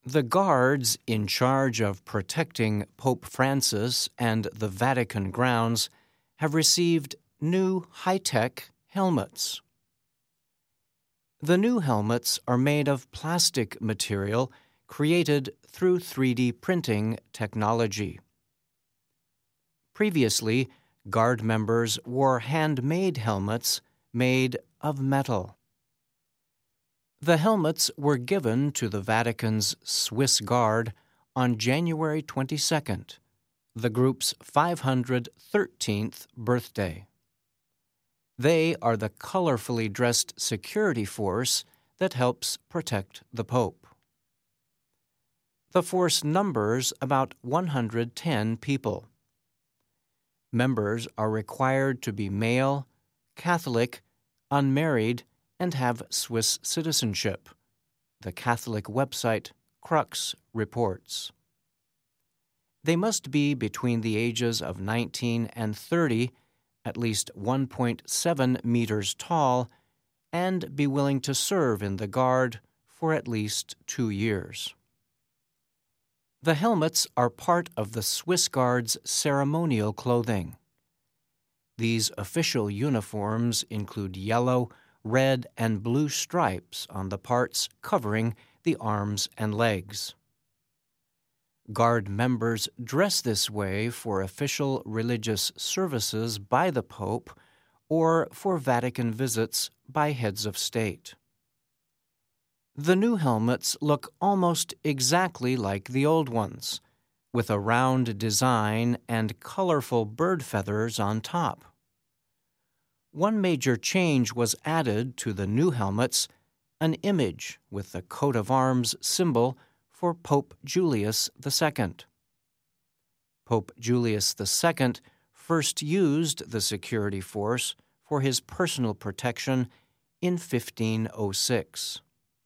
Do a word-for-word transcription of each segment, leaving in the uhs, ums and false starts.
The guards in charge of protecting Pope Francis and the Vatican grounds have received new high-tech helmets. The new helmets are made of plastic material created through three D printing technology. Previously, Guard members wore handmade helmets made of metal. The helmets were given to the Vatican's Swiss Guard on January twenty-second, the group's five hundred thirteenth birthday. They are the colorfully dressed security force that helps protect the Pope. The force numbers about one hundred ten people. Members are required to be male, Catholic, unmarried, and have Swiss citizenship, the Catholic website Crux reports. They must be between the ages of nineteen and thirty, at least one point seven meters tall, and be willing to serve in the Guard for at least two years. The helmets are part of the Swiss Guard's ceremonial clothing. These official uniforms include yellow, red, and blue stripes on the parts covering the arms and legs. Guard members dress this way for official religious services by the Pope or for Vatican visits by heads of state. The new helmets look almost exactly like the old ones, with a round design and colorful bird feathers on top. One major change was added to the new helmets, an image with the coat of arms symbol for Pope Julius the Second. Pope Julius the Second first used the security force for his personal protection in fifteen oh six.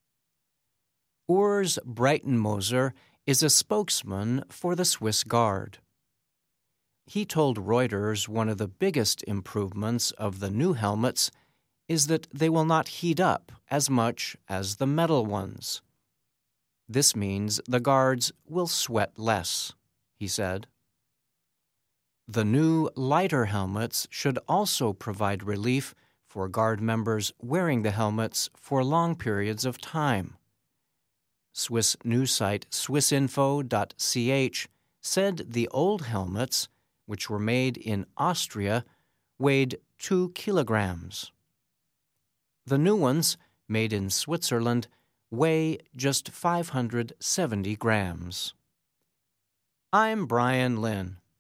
Urs Breitenmoser is a spokesman for the Swiss Guard. He told Reuters one of the biggest improvements of the new helmets is that they will not heat up as much as the metal ones. This means the guards will sweat less, he said. The new, lighter helmets should also provide relief for Guard members wearing the helmets for long periods of time. Swiss news site swissinfo dot c h said the old helmets, which were made in Austria, weighed two kilograms. The new ones, made in Switzerland, weigh just five hundred seventy grams. I'm Brian Lynn.